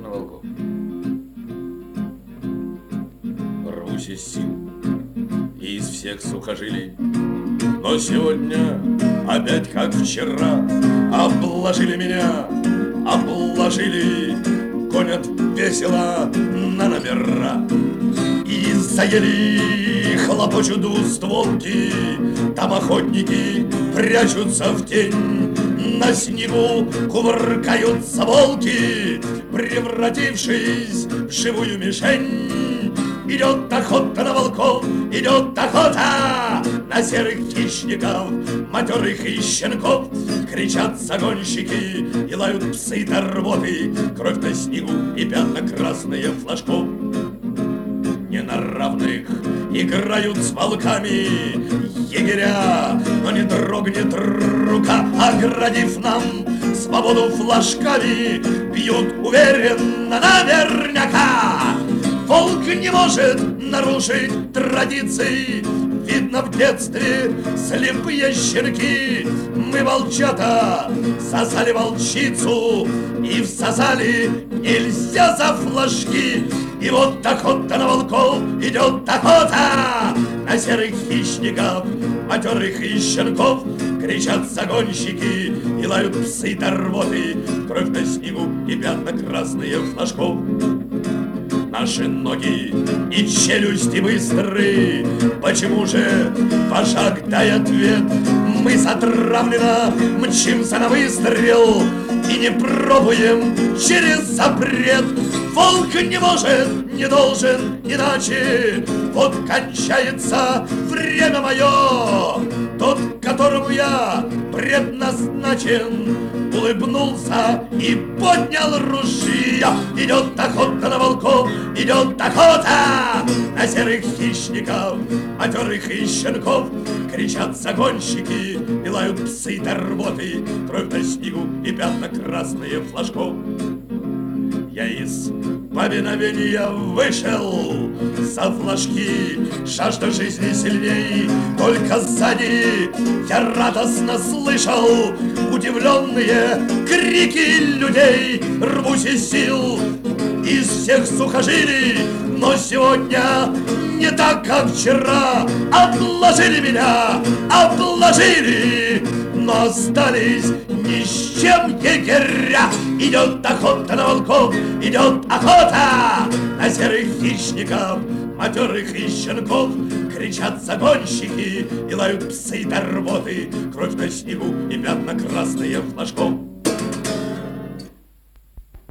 про волков. Рвусь из сил и из всех сухожилий, но сегодня опять, как вчера, обложили меня, обложили, гонят весело на номера. И заели, хлопочут двустволки, там охотники прячутся в тень. На снегу кувыркаются волки, превратившись в живую мишень. Идет охота на волков, идет охота на серых хищников, матерых и щенков. Кричат загонщики и лают псы до рвоты, кровь на снегу и пятна красные флажков. Не на равных играют с волками егеря, но не дрогнет рука, оградив нам свободу флажками. Бьют уверенно наверняка. Волк не может нарушить традиции. Видно, в детстве слепые щенки. Мы, волчата, сосали волчицу и всосали нельзя за флажки. И вот охота на волков, идет охота на серых хищников, матерых и щенков. Кричат загонщики и лают псы до рвоты, кровь на снегу и пятна красные флажков. Наши ноги и челюсти быстры, почему же вожак дай ответ? Мы затравленно мчимся на выстрел и не пробуем через запрет. Волк не может, не должен иначе. Вот кончается время мое. Тот, которому я предназначен, улыбнулся и поднял ружья. Идет охота на волков, идет охота на серых хищников, матерых и щенков. Кричат загонщики и лают псы до рвоты, кровь на снегу и пятна красные флажков. Я из повиновения вышел за флажки, жажда жизни сильней. Только сзади я радостно слышал удивленные крики людей. Рвусь из сил, из всех сухожилий, но сегодня не так, как вчера. Обложили меня, обложили, но остались ни с чем егеря. Идет охота на волков, идет охота на серых хищников, матерых и щенков. Кричат загонщики и лают псы до рвоты, кровь на снегу и пятна красные флажков.